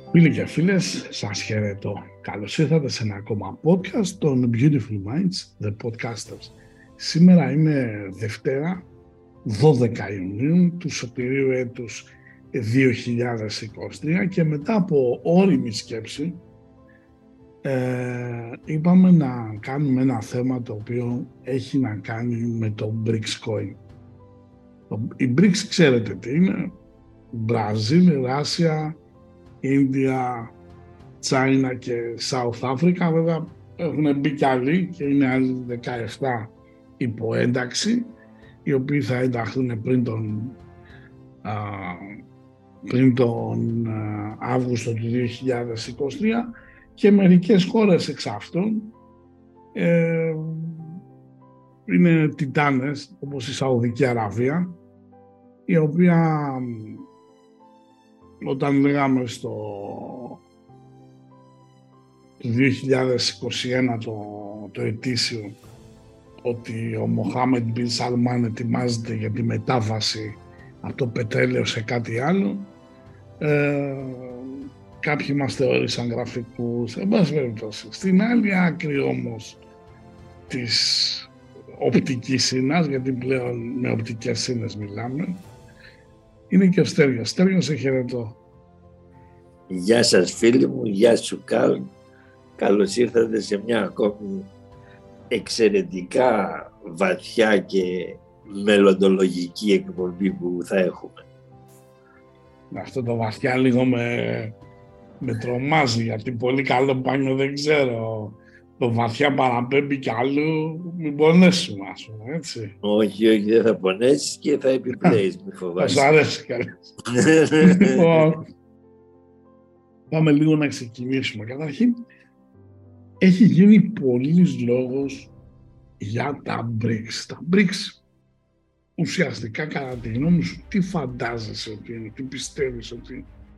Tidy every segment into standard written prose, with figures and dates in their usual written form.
Φίλοι και φίλες, σας χαιρετώ. Καλώς ήρθατε σε ένα ακόμα podcast των Beautiful Minds, The Podcasters. Σήμερα είναι Δευτέρα, 12 Ιουνίου του σωτηρίου έτους 2023 και μετά από ώριμη σκέψη είπαμε να κάνουμε ένα θέμα το οποίο έχει να κάνει με το BRICS Coin. Οι BRICS ξέρετε τι είναι: Μπραζίλ, Ράσια, Ίνδια, Τσάινα και South Africa. Βέβαια έχουν μπει κι άλλοι και είναι άλλοι 17 υποένταξη, οι οποίοι θα ενταχθούν πριν τον Αύγουστο του 2023, και μερικές χώρες εξ αυτών είναι τιτάνες, όπως η Σαουδική Αραβία, η οποία όταν λέγαμε στο 2021 το ετήσιο ότι ο Μοχάμεντ Μπιν Σαλμάν ετοιμάζεται για τη μετάβαση από το πετρέλαιο σε κάτι άλλο, κάποιοι μας θεώρησαν γραφικούς, εν πάση περιπτώσει. Στην άλλη άκρη όμως της οπτικής σύνας, γιατί πλέον με οπτικές σύνες μιλάμε, είναι και ο Στέργιος. Στέργιο, σε χαιρετώ. Γεια σας φίλοι μου, γεια σου Καρλ. Καλώς ήρθατε σε μια ακόμη εξαιρετικά βαθιά και μελλοντολογική εκπομπή που θα έχουμε. Αυτό το βαθιά λίγο με τρομάζει, γιατί πολύ καλό μπάνιο δεν ξέρω. Το βαθιά παραπέμπει κι αλλού, μην πονέσουμε, ας πούμε, έτσι. Όχι, δεν θα πονέσεις και θα επιπλέεις, μη φοβάσαι. Θα σου αρέσει καλά. Λοιπόν, πάμε λίγο να ξεκινήσουμε. Καταρχήν, έχει γίνει πολλής λόγος για τα BRICS. Τα BRICS, ουσιαστικά, κατά τη γνώμη σου, τι φαντάζεσαι ότι είναι, τι πιστεύεις ότι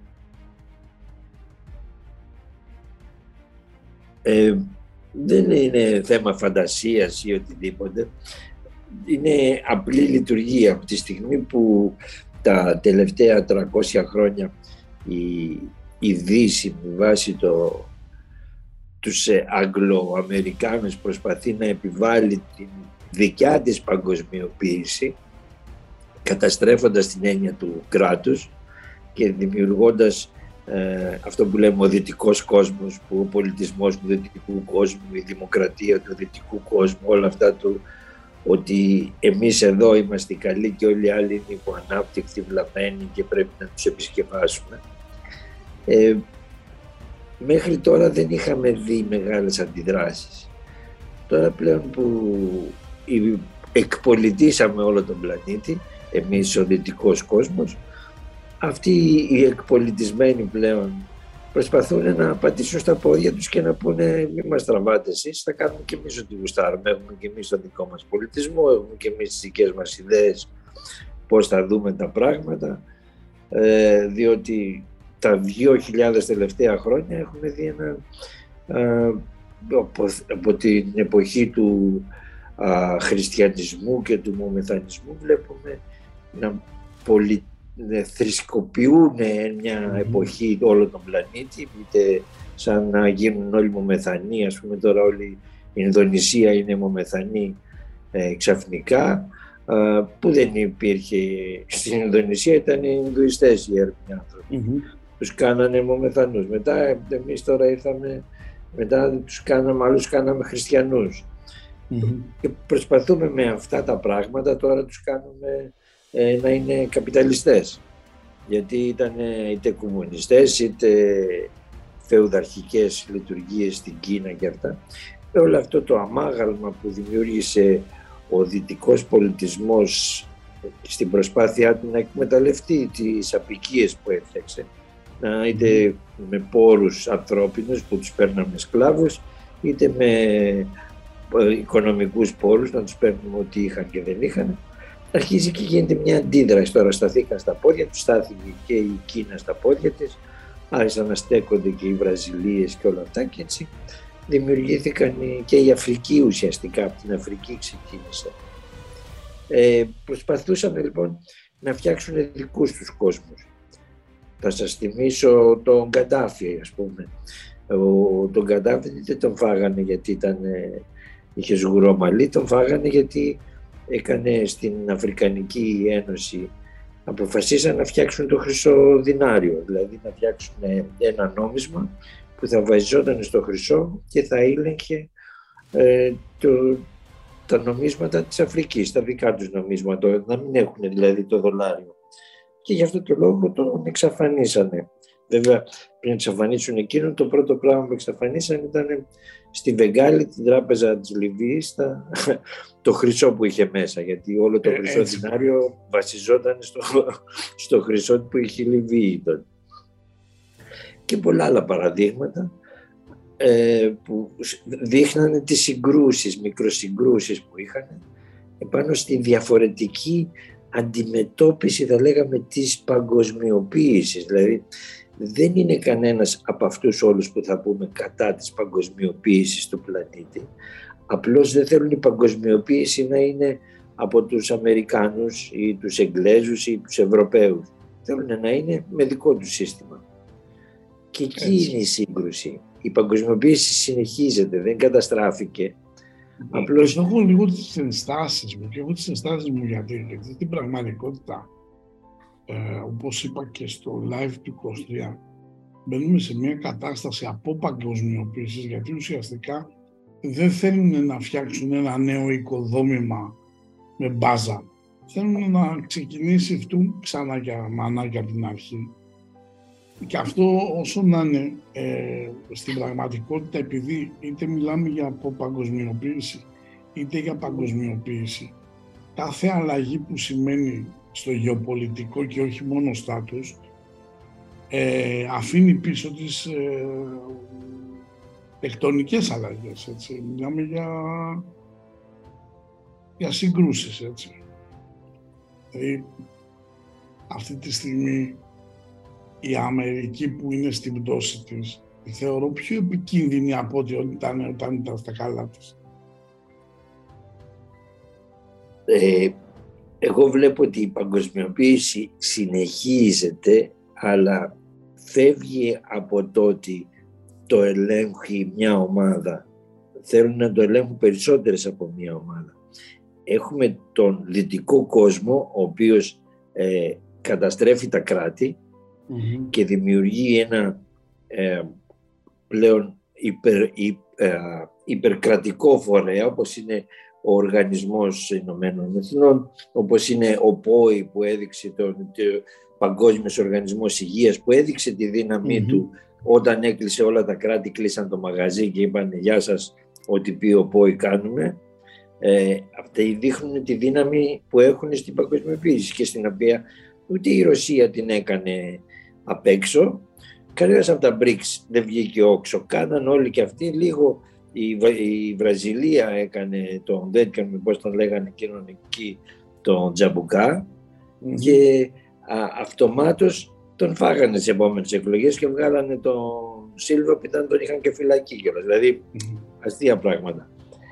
είναι? Δεν είναι θέμα φαντασίας ή οτιδήποτε. Είναι απλή λειτουργία. Από τη στιγμή που τα τελευταία 300 χρόνια η Δύση με βάση τους Αγγλοαμερικάνους προσπαθεί να επιβάλλει την δικιά της παγκοσμιοποίηση, καταστρέφοντας την έννοια του κράτους και δημιουργώντας αυτό που λέμε ο δυτικός κόσμος, που ο πολιτισμός του δυτικού κόσμου, η δημοκρατία του δυτικού κόσμου, όλα αυτά του ότι εμείς εδώ είμαστε καλοί και όλοι οι άλλοι είναι υποανάπτυκτοι, βλαμμένοι και πρέπει να τους επισκευάσουμε. Μέχρι τώρα δεν είχαμε δει μεγάλες αντιδράσεις. Τώρα πλέον που εκπολιτήσαμε όλο τον πλανήτη, εμείς ο δυτικός κόσμος, αυτοί οι εκπολιτισμένοι πλέον προσπαθούν να πατήσουν στα πόδια τους και να πούνε μη μας τραβάτε εσείς, θα κάνουμε και εμείς ό,τι γουστάρουμε. Έχουμε και εμείς τον δικό μας πολιτισμό, έχουμε και εμείς τις δικές μας ιδέες πώς θα δούμε τα πράγματα, διότι τα 2.000 τελευταία χρόνια έχουμε δει από την εποχή του χριστιανισμού και του μωμεθανισμού βλέπουμε να θρησκοποιούν μια εποχή όλο τον πλανήτη, είτε σαν να γίνουν όλοι μωμεθανοί, ας πούμε τώρα όλη η Ινδονησία είναι μωμεθανή ξαφνικά, που δεν υπήρχε στην Ινδονησία, ήταν οι Ινδουιστές οι έρμοι άνθρωποι. Τους κάνανε μωμεθανούς. Μετά εμείς τώρα ήρθαμε, μετά τους κάναμε, άλλους κάναμε χριστιανούς. Και προσπαθούμε με αυτά τα πράγματα τώρα τους κάνουμε να είναι καπιταλιστές, γιατί ήταν είτε κομμουνιστές είτε φεουδαρχικές λειτουργίες στην Κίνα και αυτά. Όλο αυτό το αμάγαλμα που δημιούργησε ο δυτικός πολιτισμός στην προσπάθειά του να εκμεταλλευτεί τις αποικίες που έφτιαξε, είτε με πόρους ανθρώπινους που τους παίρναμε σκλάβους, είτε με οικονομικούς πόρους να τους παίρνουμε ό,τι είχαν και δεν είχαν, αρχίζει και γίνεται μια αντίδραση. Τώρα σταθήκαν στα πόδια τους, στάθηκε και η Κίνα στα πόδια της, άρχισαν να στέκονται και οι Βραζιλίες και όλα αυτά, και έτσι δημιουργήθηκαν και η Αφρική ουσιαστικά, από την Αφρική ξεκίνησε. Προσπαθούσαν λοιπόν να φτιάξουν δικούς τους κόσμους. Θα σας θυμίσω τον Καντάφη, ας πούμε. Τον Καντάφη δεν τον φάγανε γιατί είχε σγουρό μαλλί, τον φάγανε γιατί έκανε στην Αφρικανική Ένωση. Αποφασίσαν να φτιάξουν το χρυσό δινάριο, δηλαδή να φτιάξουν ένα νόμισμα που θα βασιζόταν στο χρυσό και θα έλεγχε τα νομίσματα της Αφρικής, τα δικά τους νομίσματα, να μην έχουν δηλαδή το δολάριο. Και γι' αυτό το λόγο τον εξαφανίσανε. Βέβαια, πριν εξαφανίσουν εκείνον, το πρώτο πράγμα που εξαφανίσανε ήταν στη Βεγγάλη, την τράπεζα της Λιβύης, το χρυσό που είχε μέσα. Γιατί όλο το χρυσό δινάριο βασιζόταν στο χρυσό που είχε η Λιβύη τότε. Και πολλά άλλα παραδείγματα που δείχνανε τις συγκρούσεις, μικροσυγκρούσεις που είχαν επάνω στη διαφορετική αντιμετώπιση, θα λέγαμε, της παγκοσμιοποίησης. Δηλαδή δεν είναι κανένας από αυτούς όλους που θα πούμε κατά της παγκοσμιοποίησης του πλανήτη. Απλώς δεν θέλουν η παγκοσμιοποίηση να είναι από τους Αμερικάνους ή τους Εγγλέζους ή τους Ευρωπαίους. Θέλουν να είναι με δικό τους σύστημα. Και εκεί είναι η σύγκρουση. Η παγκοσμιοποίηση συνεχίζεται, δεν καταστράφηκε. Απλώς έχω λίγο τις ενστάσεις μου, και έχω τις ενστάσεις μου γιατί στην πραγματικότητα, όπως είπα και στο live του 23, μπαίνουμε σε μια κατάσταση από παγκοσμιοποίησης, γιατί ουσιαστικά δεν θέλουν να φτιάξουν ένα νέο οικοδόμημα με μπάζα. Θέλουν να ξεκινήσει αυτό ξανά για μανάκια από την αρχή. Και αυτό όσο να είναι στην πραγματικότητα, επειδή είτε μιλάμε για αποπαγκοσμιοποίηση είτε για παγκοσμιοποίηση, κάθε αλλαγή που σημαίνει στο γεωπολιτικό και όχι μόνο στάτους αφήνει πίσω τις τεκτονικές αλλαγές. Έτσι. Μιλάμε για συγκρούσεις. Έτσι. Δηλαδή, αυτή τη στιγμή η Αμερική που είναι στην πτώση της, τη θεωρώ πιο επικίνδυνη από ό,τι όταν ήταν στα καλά της. Εγώ βλέπω ότι η παγκοσμιοποίηση συνεχίζεται, αλλά φεύγει από το ότι το ελέγχει μια ομάδα. Θέλουν να το ελέγχουν περισσότερες από μια ομάδα. Έχουμε τον δυτικό κόσμο, ο οποίος καταστρέφει τα κράτη και δημιουργεί ένα πλέον υπερκρατικό φορέα, όπως είναι ο Οργανισμός Ηνωμένων Εθνών, όπως είναι ο ΠΟΗ που έδειξε τον Παγκόσμιος Οργανισμός Υγείας, που έδειξε τη δύναμή του όταν έκλεισε όλα τα κράτη, κλείσαν το μαγαζί και είπαν «Γεια σας, ό,τι πει ο ΠΟΗ κάνουμε». Αυτοί δείχνουν τη δύναμη που έχουν στην παγκοσμιοποίηση και στην οποία ούτε η Ρωσία την έκανε απ' έξω. Κανένας από τα BRICS δεν βγήκε όξο. Κάναν όλοι και αυτοί λίγο. Η Βραζιλία έκανε τον Δέτκαν, πώς τον λέγανε εκείνον εκεί, τον Τζαμπουκά και αυτομάτως τον φάγανε στις επόμενες εκλογές και βγάλανε τον Σίλβα που τον είχαν και φυλακή κιόλας. Δηλαδή αστεία πράγματα.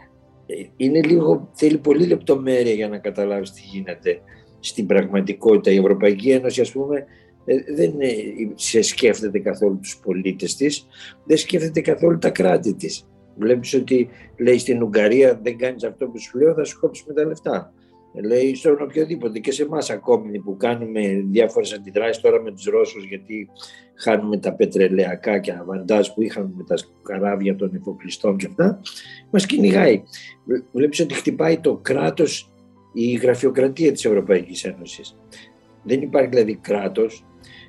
Είναι λίγο, θέλει πολύ λεπτομέρεια για να καταλάβεις τι γίνεται στην πραγματικότητα. Η Ευρωπαϊκή Ένωση, ας πούμε, δεν σε σκέφτεται καθόλου τους πολίτες της, δεν σκέφτεται καθόλου τα κράτη της. Βλέπεις ότι λέει στην Ουγγαρία δεν κάνεις αυτό που σου λέω, θα σου κόψουμε τα λεφτά. Λέει στον οποιοδήποτε και σε εμάς ακόμη που κάνουμε διάφορες αντιδράσεις τώρα με τους Ρώσους, γιατί χάνουμε τα πετρελαιακά και αβαντάζ που είχαμε με τα καράβια των εφοπλιστών και αυτά, μας κυνηγάει. Βλέπεις ότι χτυπάει το κράτος, η γραφειοκρατία της Ευρωπαϊκής Ένωσης. Δεν υπάρχει δηλαδή κράτος.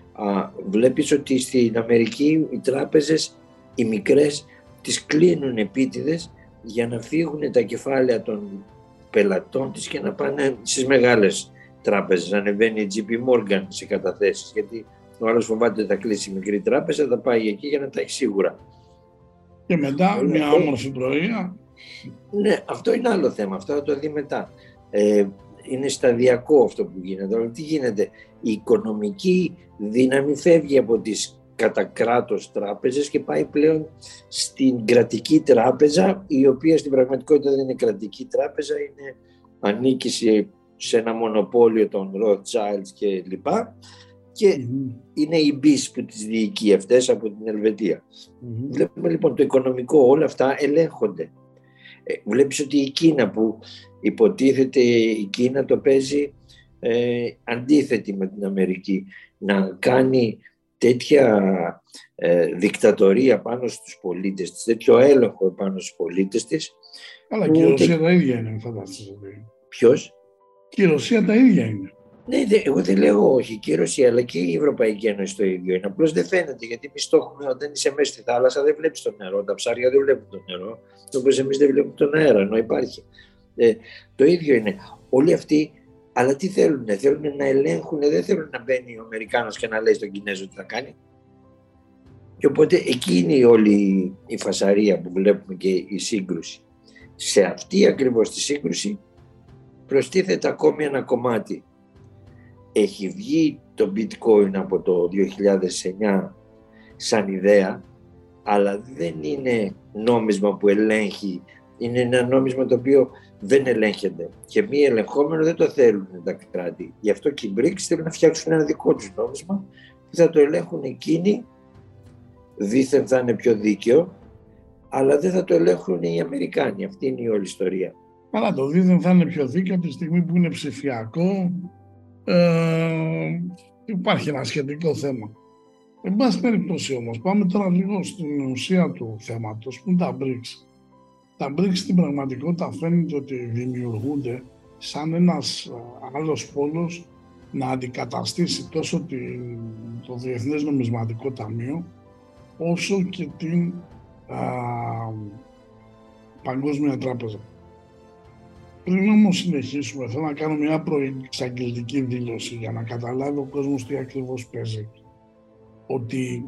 Βλέπεις ότι στην Αμερική οι τράπεζες, οι μικρές, τις κλείνουν επίτηδες για να φύγουν τα κεφάλαια των πελατών της και να πάνε στις μεγάλες τράπεζες. Ανεβαίνει η JP Morgan σε καταθέσεις, γιατί ο άλλος φοβάται ότι θα κλείσει η μικρή τράπεζα, θα πάει εκεί για να τα έχει σίγουρα. Και μετά μια όμορφη πρωία. Ναι, αυτό είναι άλλο θέμα, αυτό θα το δει μετά. Είναι σταδιακό αυτό που γίνεται. Αλλά τι γίνεται, η οικονομική δύναμη φεύγει από τις κατά κράτος τράπεζες και πάει πλέον στην κρατική τράπεζα, η οποία στην πραγματικότητα δεν είναι κρατική τράπεζα, ανήκει σε ένα μονοπόλιο των Rothschilds και λοιπά, και είναι οι BIS που τις διοικεί αυτές από την Ελβετία. Βλέπουμε λοιπόν το οικονομικό, όλα αυτά ελέγχονται. Βλέπεις ότι η Κίνα, που υποτίθεται η Κίνα το παίζει αντίθετη με την Αμερική, να κάνει τέτοια δικτατορία πάνω στους πολίτες της, τέτοιο έλεγχο πάνω στους πολίτες της. Αλλά και η Ρωσία τα ίδια είναι, φαντάζεσαι. Ποιος? Και η Ρωσία τα ίδια είναι. Ναι, εγώ δεν λέω όχι, και η Ρωσία αλλά και η Ευρωπαϊκή Ένωση το ίδιο είναι. Απλώς δεν φαίνεται, γιατί εμείς το έχουμε, όταν είσαι μέσα στη θάλασσα δεν βλέπεις το νερό, τα ψάρια δεν βλέπουν το νερό, όπως εμείς δεν βλέπουμε τον αέρα, ενώ υπάρχει. Το ίδιο είναι. Όλοι αυτοί, αλλά τι θέλουν να ελέγχουν, δεν θέλουν να μπαίνει ο Αμερικάνος και να λέει στον Κινέζο τι θα κάνει. Και οπότε εκεί είναι όλη η φασαρία που βλέπουμε και η σύγκρουση. Σε αυτή ακριβώς τη σύγκρουση προστίθεται ακόμη ένα κομμάτι. Έχει βγει το bitcoin από το 2009 σαν ιδέα, αλλά δεν είναι νόμισμα που ελέγχει, είναι ένα νόμισμα το οποίο δεν ελέγχεται και μη ελεγχόμενο δεν το θέλουν τα κράτη. Γι' αυτό και οι BRICS θέλουν να φτιάξουν ένα δικό τους νόμισμα που θα το ελέγχουν εκείνοι, δήθεν θα είναι πιο δίκαιο, αλλά δεν θα το ελέγχουν οι Αμερικάνοι. Αυτή είναι η όλη ιστορία. Αλλά το δήθεν θα είναι πιο δίκαιο από τη στιγμή που είναι ψηφιακό. Υπάρχει ένα σχετικό θέμα. Εν πάση περιπτώσει όμως, πάμε τώρα λίγο στην ουσία του θέματος, που είναι τα BRICS. Τα BRICS στην πραγματικότητα φαίνεται ότι δημιουργούνται σαν ένας άλλος πόλος να αντικαταστήσει τόσο το Διεθνές Νομισματικό Ταμείο, όσο και την Παγκόσμια Τράπεζα. Πριν όμως συνεχίσουμε, θέλω να κάνω μια προεξαγγελτική δήλωση για να καταλάβει ο κόσμος τι ακριβώς παίζει. Ότι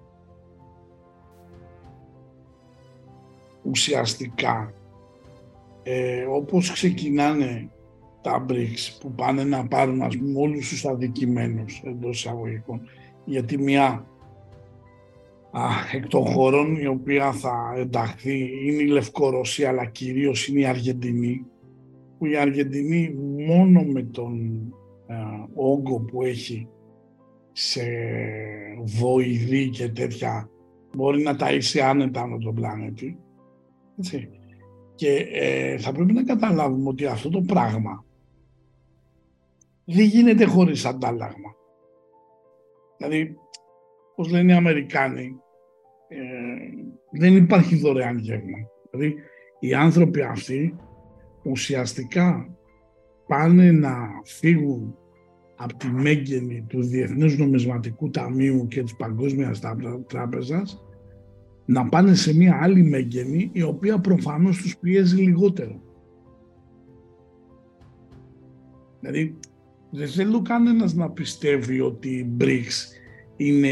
ουσιαστικά όπως ξεκινάνε τα BRICS που πάνε να πάρουν, ας πούμε, όλους τους αδικημένους εντός εισαγωγικών, γιατί μια εκ των χωρών η οποία θα ενταχθεί είναι η Λευκορωσία, αλλά κυρίως είναι η Αργεντινή, που η Αργεντινή μόνο με τον όγκο που έχει σε βοηδή και τέτοια μπορεί να ταΐσει άνετα με τον πλανήτη. Έτσι. Και θα πρέπει να καταλάβουμε ότι αυτό το πράγμα δεν γίνεται χωρίς αντάλλαγμα. Δηλαδή, όπως λένε οι Αμερικάνοι, δεν υπάρχει δωρεάν γεύμα. Δηλαδή, οι άνθρωποι αυτοί ουσιαστικά πάνε να φύγουν από τη μέγενη του Διεθνούς Νομισματικού Ταμείου και της Παγκόσμιας Τράπεζας, να πάνε σε μια άλλη μέγενη, η οποία προφανώς τους πιέζει λιγότερο. Δηλαδή, δεν θέλω κανένας να πιστεύει ότι οι BRICS είναι,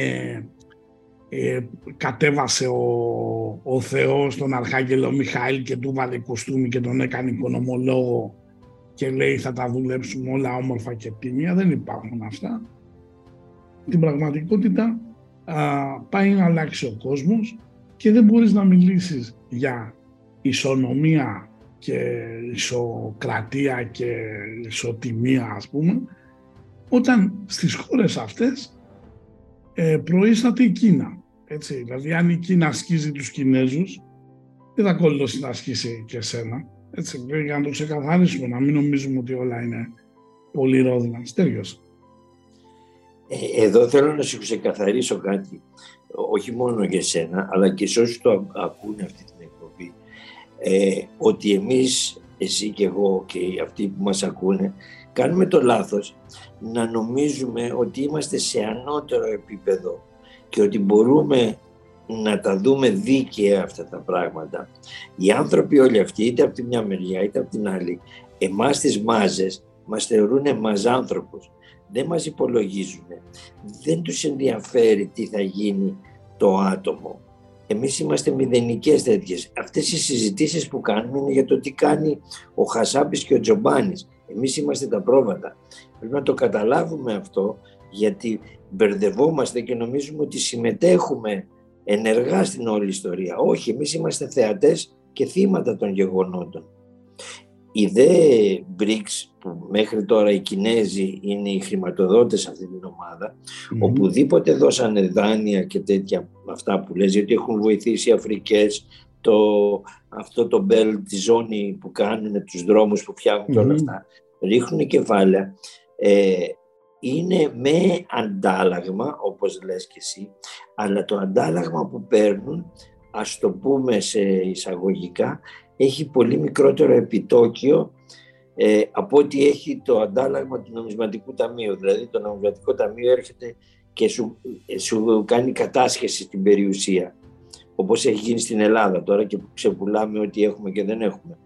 κατέβασε ο Θεός τον Αρχάγγελο Μιχαήλ και του βάλε κοστούμι και τον έκανε οικονομολόγο και λέει θα τα δουλέψουμε όλα όμορφα και τίμια. Δεν υπάρχουν αυτά. Την πραγματικότητα πάει να αλλάξει ο κόσμος και δεν μπορείς να μιλήσεις για ισονομία και ισοκρατία και ισοτιμία, ας πούμε, όταν στις χώρες αυτές προείσταται η Κίνα. Έτσι. Δηλαδή, αν η Κίνα ασκίζει τους Κινέζους, δεν θα κολλώσει να ασκήσει και εσένα. Έτσι, για να το ξεκαθαρίσουμε, να μην νομίζουμε ότι όλα είναι πολύ ρόδινα. Στέργιος. Εδώ θέλω να σου ξεκαθαρίσω κάτι, όχι μόνο για σένα, αλλά και σε όσους το ακούνε αυτή την εκπομπή, ότι εμείς, εσύ και εγώ και αυτοί που μας ακούνε, κάνουμε το λάθος να νομίζουμε ότι είμαστε σε ανώτερο επίπεδο και ότι μπορούμε να τα δούμε δίκαια αυτά τα πράγματα. Οι άνθρωποι όλοι αυτοί, είτε από τη μια μεριά είτε από την άλλη, εμάς τις μάζες μας θεωρούν μαζάνθρωπους. Δεν μας υπολογίζουν. Δεν τους ενδιαφέρει τι θα γίνει το άτομο. Εμείς είμαστε μηδενικές τέτοιες. Αυτές οι συζητήσεις που κάνουμε είναι για το τι κάνει ο Χασάπης και ο Τζομπάνης. Εμείς είμαστε τα πρόβατα. Πρέπει να το καταλάβουμε αυτό, γιατί μπερδευόμαστε και νομίζουμε ότι συμμετέχουμε ενεργά στην όλη ιστορία. Όχι, εμείς είμαστε θεατές και θύματα των γεγονότων. Οι δε BRICS, που μέχρι τώρα οι Κινέζοι είναι οι χρηματοδότες αυτή την ομάδα, οπουδήποτε δώσανε δάνεια και τέτοια, αυτά που λες, γιατί έχουν βοηθήσει οι Αφρικές, αυτό το belt, τη ζώνη που κάνουν, τους δρόμους που φτιάχνουν και όλα αυτά, ρίχνουν κεφάλαια, είναι με αντάλλαγμα, όπως λες και εσύ, αλλά το αντάλλαγμα που παίρνουν, ας το πούμε σε εισαγωγικά, έχει πολύ μικρότερο επιτόκιο από ό,τι έχει το αντάλλαγμα του νομισματικού ταμείου. Δηλαδή το νομισματικό ταμείο έρχεται και σου κάνει κατάσχεση στην περιουσία, όπως έχει γίνει στην Ελλάδα τώρα και που ξεπουλάμε ό,τι έχουμε και δεν έχουμε.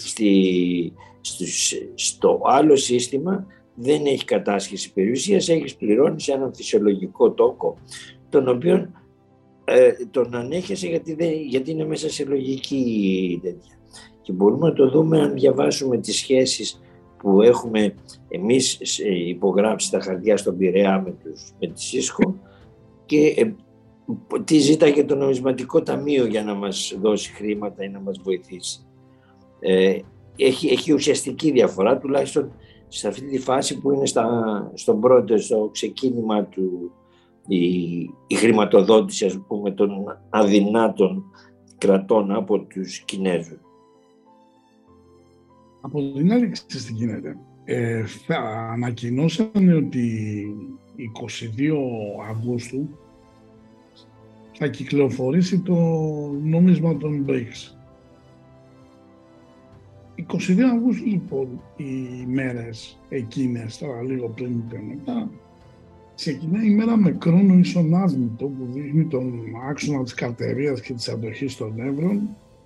Στο άλλο σύστημα δεν έχει κατάσχεση περιουσίας, έχεις πληρώνει σε έναν φυσιολογικό τόκο, τον οποίο τον ανέχεσαι γιατί είναι μέσα σε λογική τέτοια. Και μπορούμε να το δούμε αν διαβάσουμε τις σχέσεις που έχουμε εμείς υπογράψει τα χαρτιά στον Πειραιά με τη ΣΥΣΚΟ και τι ζήταγε το νομισματικό ταμείο για να μας δώσει χρήματα ή να μας βοηθήσει. Έχει ουσιαστική διαφορά, τουλάχιστον σε αυτή τη φάση που είναι στο ξεκίνημα του η χρηματοδότηση, ας πούμε, των αδυνάτων κρατών από τους Κινέζους. Από την άλλη, ξέρεις τι γίνεται. Ανακοινώσανε ότι 22 Αυγούστου θα κυκλοφορήσει το νόμισμα των BRICS. 22 Αυγούστου, λοιπόν, οι μέρες εκείνες, τώρα λίγο πριν και μετά, ξεκινάει η μέρα με χρόνο ισονάσμητο που δείχνει τον άξονα της καρτερίας και της αντοχής των εύρων.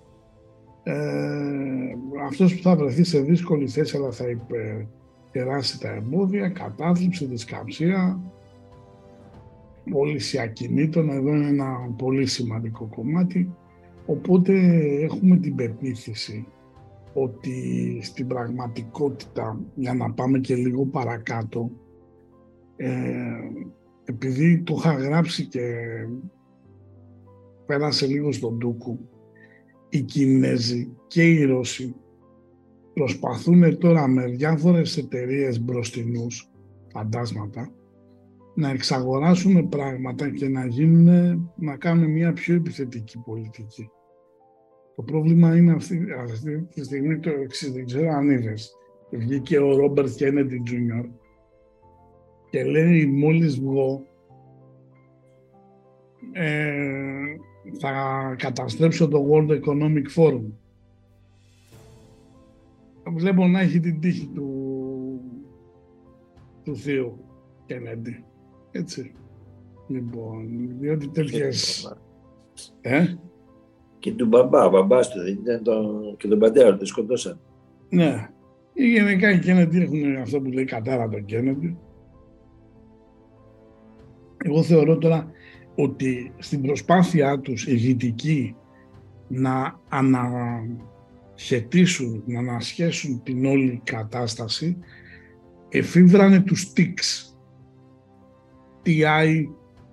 Αυτός που θα βρεθεί σε δύσκολη θέση αλλά θα περάσει τα εμπόδια, κατάθλιψη, δισκαμψία, πώληση ακινήτων, εδώ είναι ένα πολύ σημαντικό κομμάτι. Οπότε έχουμε την πεποίθηση ότι στην πραγματικότητα, για να πάμε και λίγο παρακάτω, επειδή το είχα γράψει και πέρασε λίγο στον ντούκου, οι Κινέζοι και οι Ρώσοι προσπαθούν τώρα με διάφορες εταιρείες μπροστινούς, φαντάσματα, να εξαγοράσουν πράγματα και να κάνουν μια πιο επιθετική πολιτική. Το πρόβλημα είναι αυτή τη στιγμή το εξής, δεν ξέρω αν είδες. Βγήκε ο Ρόμπερτ Κέννεντι Τζούνιορ και λέει μόλις βγω θα καταστρέψω το World Economic Forum. Βλέπω να έχει την τύχη του θείου Κέννεντι. Έτσι. Λοιπόν, διότι τέτοιες... Και του μπαμπάς του, δεν ήταν και τον πατέρα του, σκοτώσαν. Ναι. Γενικά οι Κέννεντι έχουν αυτό που λέει κατάρα τον Κέννεντι. Εγώ θεωρώ τώρα ότι στην προσπάθειά τους οι δυτικοί να ανασχετήσουν, να ανασχέσουν την όλη κατάσταση, εφήβρανε τους TICS. TICS.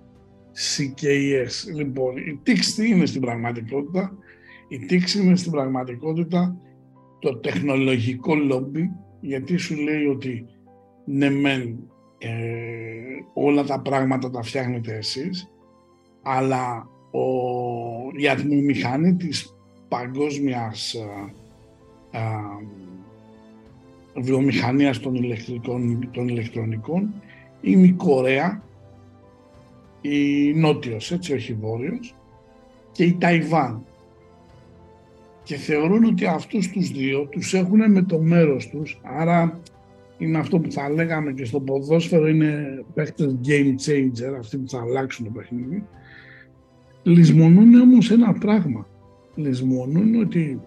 Λοιπόν, οι TICS τι είναι στην πραγματικότητα? Οι TICS είναι στην πραγματικότητα το τεχνολογικό λόμπι, γιατί σου λέει ότι ναι μεν όλα τα πράγματα τα φτιάχνετε εσείς, αλλά η ατμομηχανή της παγκόσμιας βιομηχανίας των ηλεκτρονικών είναι η Κορέα, η Νότιος, έτσι, όχι Βόρειος, και η Ταϊβάν. Και θεωρούν ότι αυτούς τους δύο τους έχουν με το μέρος τους, άρα είναι αυτό που θα λέγαμε και στο ποδόσφαιρο, είναι παίκτες game changer, αυτοί που θα αλλάξουν το παιχνίδι. Λησμονούν όμως ένα πράγμα. Λησμονούν ότι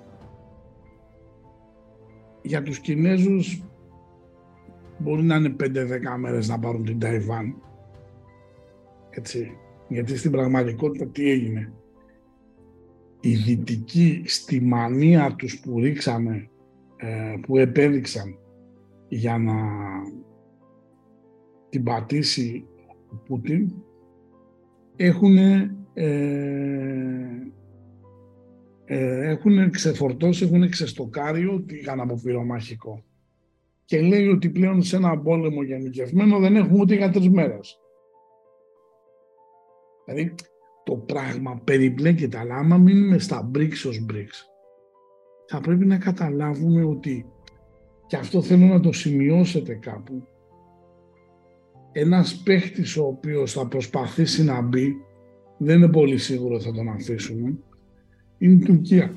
για τους Κινέζους μπορεί να είναι 5-10 μέρες να πάρουν την Ταϊβάν. Έτσι. Γιατί στην πραγματικότητα τι έγινε? Οι Δυτικοί στη μανία τους που ρίξανε, που επέδειξαν για να την πατήσει ο Πούτιν, έχουν ξεφορτώσει, έχουν ξεστοκάρει ό,τι είχαν από πυρομαχικό. Και λέει ότι πλέον σε ένα πόλεμο γενικευμένο δεν έχουμε ούτε για 3 μέρες. Δηλαδή το πράγμα περιπλέκεται, αλλά άμα μείνουμε στα BRICS ως BRICS, θα πρέπει να καταλάβουμε ότι, και αυτό θέλω να το σημειώσετε κάπου, ένας παίχτης ο οποίος θα προσπαθήσει να μπει, δεν είναι πολύ σίγουρο θα τον αφήσουμε, είναι η Τουρκία.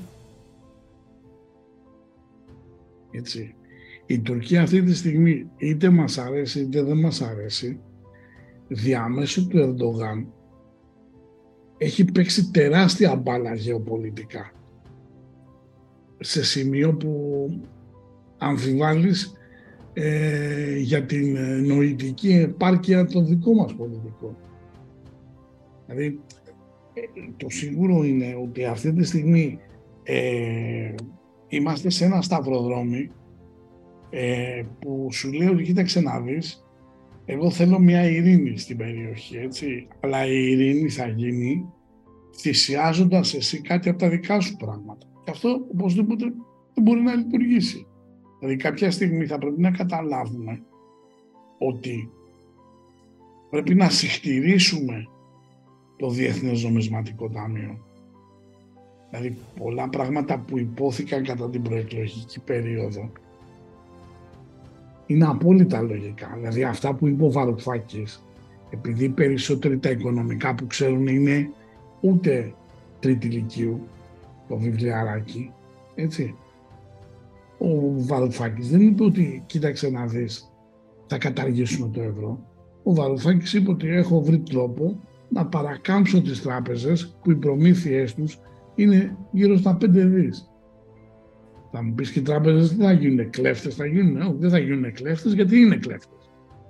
Έτσι. Η Τουρκία αυτή τη στιγμή, είτε μας αρέσει είτε δεν μας αρέσει, διαμέσου του Ερντογάν έχει παίξει τεράστια μπάλα γεωπολιτικά, σε σημείο που αμφιβάλλεις για την νοητική επάρκεια των δικών μας πολιτικών. Δηλαδή, το σίγουρο είναι ότι αυτή τη στιγμή είμαστε σε ένα σταυροδρόμι που σου λέει ότι κοίταξε να δεις, εγώ θέλω μια ειρήνη στην περιοχή, έτσι, αλλά η ειρήνη θα γίνει θυσιάζοντας εσύ κάτι από τα δικά σου πράγματα. Και αυτό οπωσδήποτε δεν μπορεί να λειτουργήσει. Δηλαδή κάποια στιγμή θα πρέπει να καταλάβουμε ότι πρέπει να συχτηρίσουμε το Διεθνές Νομισματικό Ταμείο. Δηλαδή πολλά πράγματα που υπόθηκαν κατά την προεκλογική περίοδο είναι απόλυτα λογικά. Δηλαδή αυτά που είπε ο Βαρουφάκης, επειδή περισσότεροι τα οικονομικά που ξέρουν είναι ούτε τρίτη λυκείου, το βιβλιαράκι, έτσι. Ο Βαρουφάκης δεν είπε ότι κοίταξε να δεις, θα καταργήσουμε το ευρώ. Ο Βαρουφάκης είπε ότι έχω βρει τρόπο να παρακάμψω τις τράπεζες που οι προμήθειές τους είναι γύρω στα 5 δις. Θα μου πεις και οι τράπεζες δεν θα γίνουν κλέφτες, θα γίνουν, όχι, δεν θα γίνουν κλέφτες γιατί είναι κλέφτες.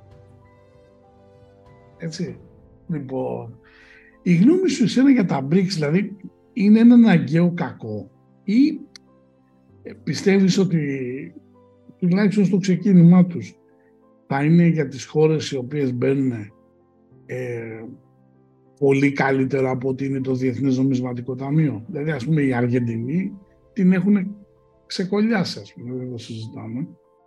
Έτσι. Λοιπόν, η γνώμη σου εσένα για τα BRICS, δηλαδή, είναι ένα αναγκαίο κακό ή πιστεύεις ότι τουλάχιστον στο ξεκίνημά τους θα είναι για τις χώρες οι οποίες μπαίνουν πολύ καλύτερα από ότι είναι το Διεθνές Νομισματικό Ταμείο? Δηλαδή, ας πούμε, οι Αργεντινοί την έχουν ξεκολλιάσει, ας πούμε, δεν το συζητάμε.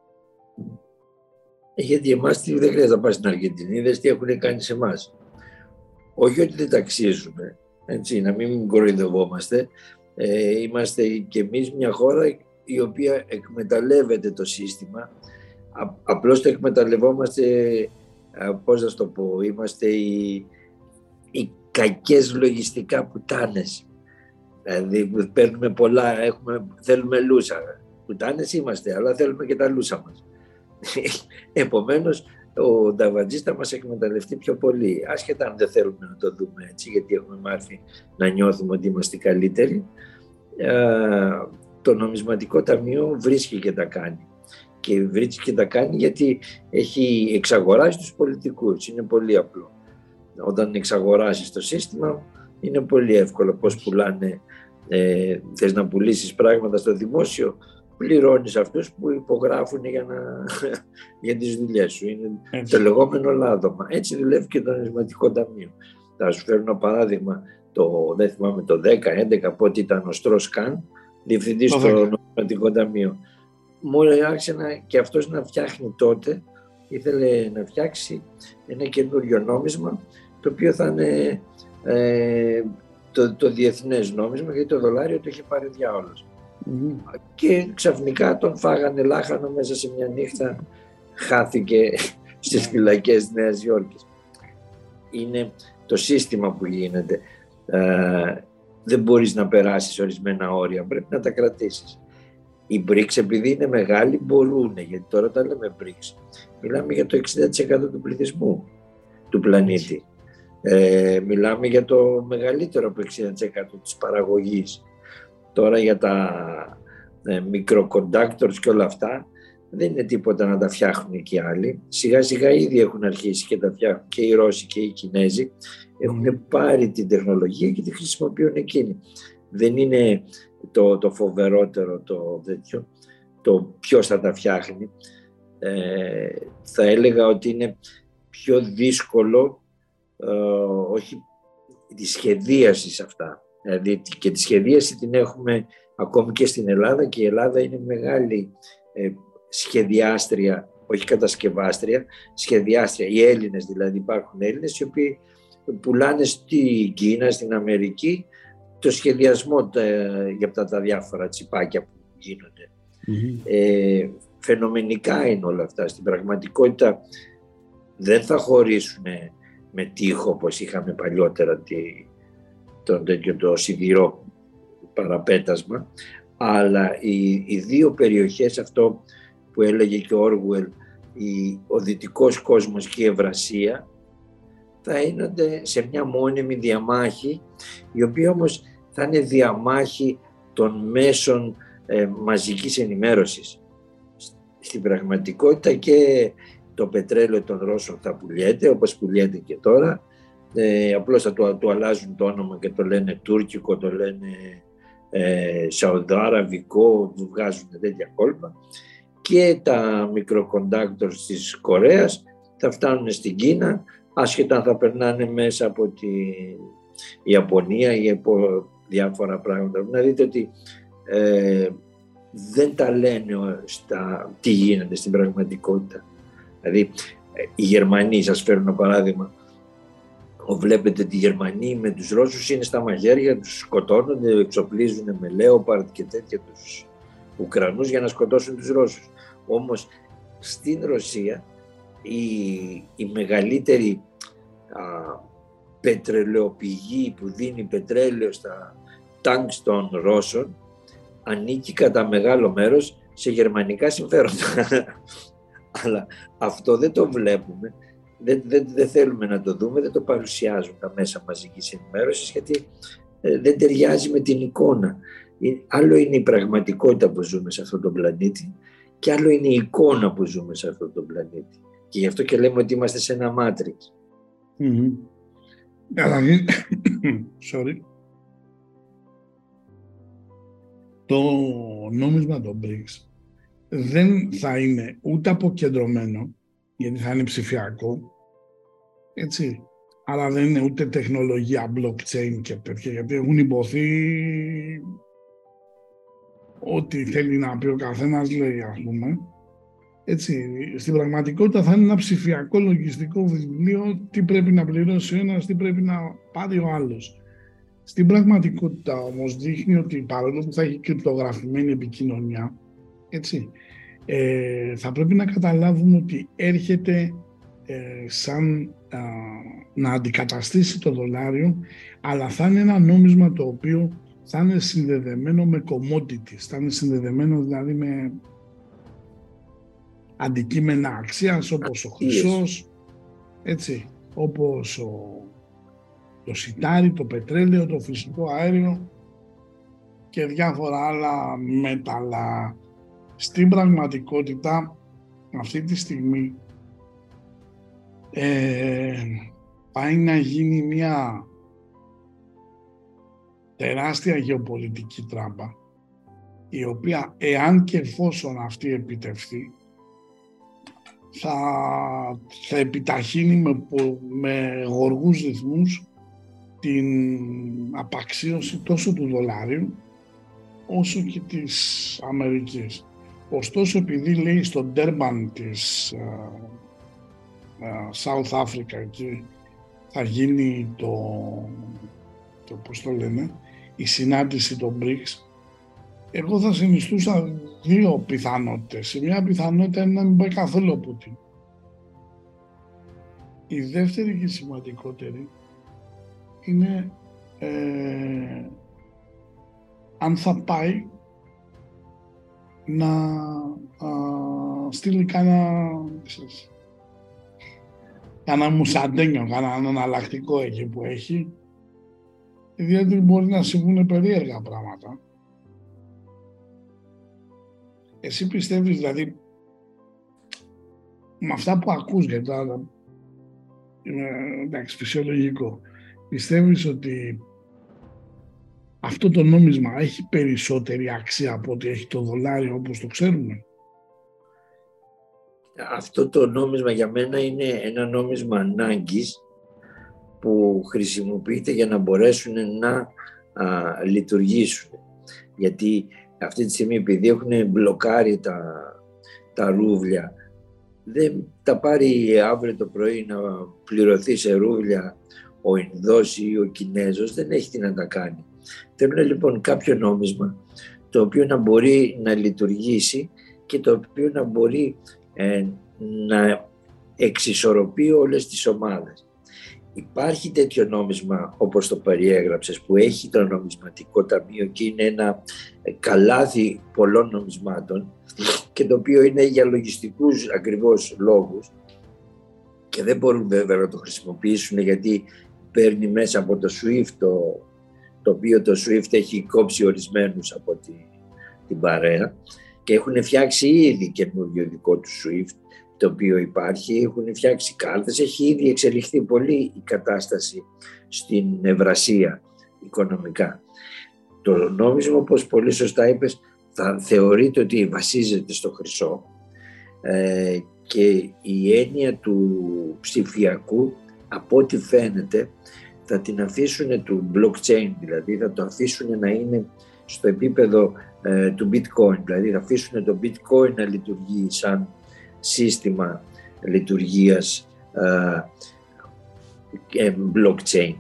Γιατί εμάς δεν χρειάζεται να πάει στην Αργεντινή, δες τι έχουν κάνει σε εμάς. Όχι ότι δεν ταξίζουμε, έτσι, να μην κοροϊδευόμαστε. Είμαστε κι εμείς μια χώρα η οποία εκμεταλλεύεται το σύστημα. Απλώς το εκμεταλλευόμαστε, πώς να το πω, είμαστε οι κακές λογιστικά πουτάνες. Δηλαδή παίρνουμε πολλά, θέλουμε λούσα. Πουτάνες είμαστε, αλλά θέλουμε και τα λούσα μας. Επομένως, ο Νταβαντζής θα μας εκμεταλλευτεί πιο πολύ. Άσχετα αν δεν θέλουμε να το δούμε έτσι, γιατί έχουμε μάθει να νιώθουμε ότι είμαστε καλύτεροι. Το Νομισματικό Ταμείο βρίσκει και τα κάνει. Και βρίσκει και τα κάνει γιατί έχει εξαγοράσει τους πολιτικούς. Είναι πολύ απλό. Όταν εξαγοράσεις το σύστημα, είναι πολύ εύκολο. Πώς πουλάνε, θες να πουλήσεις πράγματα στο δημόσιο, πληρώνεις αυτούς που υπογράφουν για τις δουλειές σου. Είναι το λεγόμενο λάδωμα. Έτσι δουλεύει και το Νομισματικό Ταμείο. Θα σου φέρω ένα παράδειγμα. Δεν θυμάμαι το 10-11 πότε ήταν ο Στρος Καν, διευθυντής στο Νομισματικό Ταμείο. Μόλις άρχισε και αυτός να φτιάχνει τότε, ήθελε να φτιάξει ένα καινούριο νόμισμα, το οποίο θα είναι το διεθνές νόμισμα, γιατί το δολάριο το είχε πάρει διάολος. Και ξαφνικά τον φάγανε λάχανο μέσα σε μια νύχτα, χάθηκε στις φυλακές της Νέας Υόρκης. Είναι το σύστημα που γίνεται. Δεν μπορείς να περάσεις ορισμένα όρια, πρέπει να τα κρατήσεις. Οι BRICS, επειδή είναι μεγάλοι, μπορούν, γιατί τώρα τα λέμε BRICS. Μιλάμε για το 60% του πληθυσμού του πλανήτη. Μιλάμε για το μεγαλύτερο από 60% της παραγωγής. Τώρα για τα microconductors και όλα αυτά δεν είναι τίποτα να τα φτιάχνουν και οι άλλοι. Σιγά σιγά ήδη έχουν αρχίσει και τα φτιάχνουν και οι Ρώσοι και οι Κινέζοι. Έχουν πάρει την τεχνολογία και τη χρησιμοποιούν εκείνοι. Δεν είναι το φοβερότερο το ποιος θα τα φτιάχνει. Θα έλεγα ότι είναι πιο δύσκολο, όχι τη σχεδίαση αυτά. Δηλαδή και τη σχεδίαση την έχουμε ακόμη και στην Ελλάδα, και η Ελλάδα είναι μεγάλη σχεδιάστρια, όχι κατασκευάστρια, σχεδιάστρια. Οι Έλληνες δηλαδή, υπάρχουν Έλληνες οι οποίοι πουλάνε στην Κίνα, στην Αμερική, το σχεδιασμό για αυτά τα διάφορα τσιπάκια που γίνονται. Φαινομενικά είναι όλα αυτά. Στην πραγματικότητα δεν θα χωρίσουν με τείχο όπως είχαμε παλιότερα το σιδηρό παραπέτασμα, αλλά οι δύο περιοχές, αυτό που έλεγε και ο Όργουελ, ο δυτικός κόσμος και η Ευρασία, θα είναι σε μια μόνιμη διαμάχη, η οποία όμως θα είναι διαμάχη των μέσων μαζικής ενημέρωσης. Στην πραγματικότητα και το πετρέλαιο των Ρώσων θα πουλιέται, όπως πουλιέται και τώρα. Απλώς θα του αλλάζουν το όνομα και το λένε τουρκικό, το λένε σαουδάραβικο, βγάζουν τέτοια κόλπα. Και τα μικροκοντάκτορ της Κορέας θα φτάνουν στην Κίνα, άσχετα αν θα περνάνε μέσα από τη Ιαπωνία ή από διάφορα πράγματα. Να δείτε ότι δεν τα λένε τι γίνεται στην πραγματικότητα. Δηλαδή, οι Γερμανοί, σας φέρω ένα παράδειγμα, βλέπετε ότι οι Γερμανοί με τους Ρώσους είναι στα μαχαίρια, τους σκοτώνονται, εξοπλίζουν με Λέοπαρντ και τέτοια τους Ουκρανούς για να σκοτώσουν τους Ρώσους. Όμως στην Ρωσία η μεγαλύτερη πετρελαιοπηγή που δίνει πετρέλαιο στα τάγκς των Ρώσων ανήκει κατά μεγάλο μέρος σε γερμανικά συμφέροντα. Αλλά αυτό δεν το βλέπουμε, δεν θέλουμε να το δούμε, δεν το παρουσιάζουν τα μέσα μαζικής ενημέρωσης, γιατί δεν ταιριάζει με την εικόνα. Άλλο είναι η πραγματικότητα που ζούμε σε αυτόν τον πλανήτη και άλλο είναι η εικόνα που ζούμε σε αυτόν τον πλανήτη. Και γι' αυτό και λέμε ότι είμαστε σε ένα μάτριξ. Sorry. Το νόμισμα των BRICS δεν θα είναι ούτε αποκεντρωμένο, γιατί θα είναι ψηφιακό, έτσι, αλλά δεν είναι ούτε τεχνολογία blockchain και τέτοια, γιατί έχουν υποθεί ό,τι θέλει να πει ο καθένας λέει, ας πούμε. Έτσι, στην πραγματικότητα θα είναι ένα ψηφιακό λογιστικό βιβλίο, τι πρέπει να πληρώσει ο ένας, τι πρέπει να πάρει ο άλλος. Στην πραγματικότητα όμως δείχνει ότι παρόλο που θα έχει κρυπτογραφημένη επικοινωνία, έτσι, θα πρέπει να καταλάβουμε ότι έρχεται σαν να αντικαταστήσει το δολάριο, αλλά θα είναι ένα νόμισμα το οποίο θα είναι συνδεδεμένο με commodities, θα είναι συνδεδεμένο δηλαδή με αντικείμενα αξίας όπως ο χρυσός, έτσι, όπως το σιτάρι, το πετρέλαιο, το φυσικό αέριο και διάφορα άλλα μέταλλα. Στην πραγματικότητα αυτή τη στιγμή πάει να γίνει μια τεράστια γεωπολιτική τράμπα, η οποία εάν και εφόσον αυτή επιτευχθεί θα επιταχύνει με γοργούς ρυθμούς την απαξίωση τόσο του δολάριου όσο και της Αμερικής. Ωστόσο, επειδή λέει στο Durban της South Africa, εκεί θα γίνει πώς το λένε, η συνάντηση των BRICS, εγώ θα συνιστούσα δύο πιθανότητες. Η μια πιθανότητα είναι να μην πάει καθόλου ο Πούτιν. Η δεύτερη και σημαντικότερη είναι αν θα πάει να στείλει κάνα μουσαντένιο, κάνα εναλλακτικό εκεί που έχει, διότι μπορεί να συμβούν περίεργα πράγματα. Εσύ πιστεύεις δηλαδή, με αυτά που ακούς, γιατί τώρα είναι εντάξει φυσιολογικό, πιστεύεις ότι αυτό το νόμισμα έχει περισσότερη αξία από ότι έχει το δολάριο όπως το ξέρουμε? Αυτό το νόμισμα για μένα είναι ένα νόμισμα ανάγκης που χρησιμοποιείται για να μπορέσουν να λειτουργήσουν. Γιατί αυτή τη στιγμή, επειδή έχουν μπλοκάρει τα ρούβλια, δεν τα πάρει αύριο το πρωί να πληρωθεί σε ρούβλια ο Ινδός ή ο Κινέζος, δεν έχει τι να τα κάνει. Θέλουν λοιπόν κάποιο νόμισμα το οποίο να μπορεί να λειτουργήσει και το οποίο να μπορεί να εξισορροπεί όλες τις ομάδες. Υπάρχει τέτοιο νόμισμα όπως το περιέγραψες, που έχει το νομισματικό ταμείο και είναι ένα καλάθι πολλών νομισμάτων και το οποίο είναι για λογιστικούς ακριβώς λόγους και δεν μπορούν βέβαια να το χρησιμοποιήσουν γιατί παίρνει μέσα από το SWIFT, το οποίο το SWIFT έχει κόψει ορισμένους από την παρέα και έχουν φτιάξει ήδη καινούργιο δικό του SWIFT, το οποίο υπάρχει, έχουν φτιάξει κάρτες, έχει ήδη εξελιχθεί πολύ η κατάσταση στην Ευρασία οικονομικά. Το νόμισμα, όπως πολύ σωστά είπες, θα θεωρείται ότι βασίζεται στο χρυσό και η έννοια του ψηφιακού, από ό,τι φαίνεται, θα την αφήσουν του blockchain, δηλαδή θα το αφήσουν να είναι στο επίπεδο του bitcoin, δηλαδή θα αφήσουν το bitcoin να λειτουργεί σαν σύστημα λειτουργίας blockchain.